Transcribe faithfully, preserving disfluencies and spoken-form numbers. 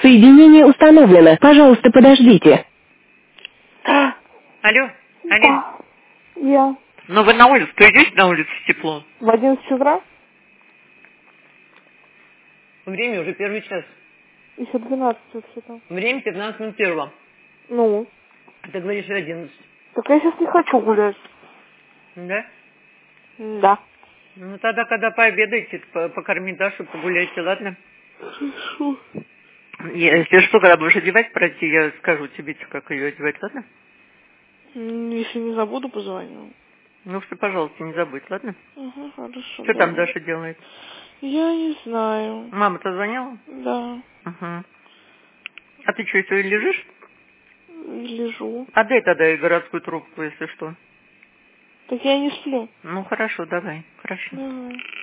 Соединение установлено. Пожалуйста, подождите. Алло, алло. Да, я. Ну вы на улице, то идете на улице тепло? В одиннадцать утра? Время уже первый час. Еще двенадцать вообще-то. Время пятнадцать минут первого. Ну? А ты говоришь одиннадцать. Так я сейчас не хочу гулять. Да? Да. Ну тогда, когда пообедаете, по- покорми Дашу, погуляйте, ладно? Хорошо. Если что, когда будешь одевать пройти, я скажу тебе, как ее одевать, ладно? Если не забуду, позвоню. Ну что, пожалуйста, не забудь, ладно? Ага, хорошо. Что там Давай. Даша делает? Я не знаю. Мама-то звонила? Да. Угу. А ты что, сегодня лежишь? Лежу. Отдай тогда и городскую трубку, если что. Так я не сплю. Ну хорошо, давай, хорошо. Давай.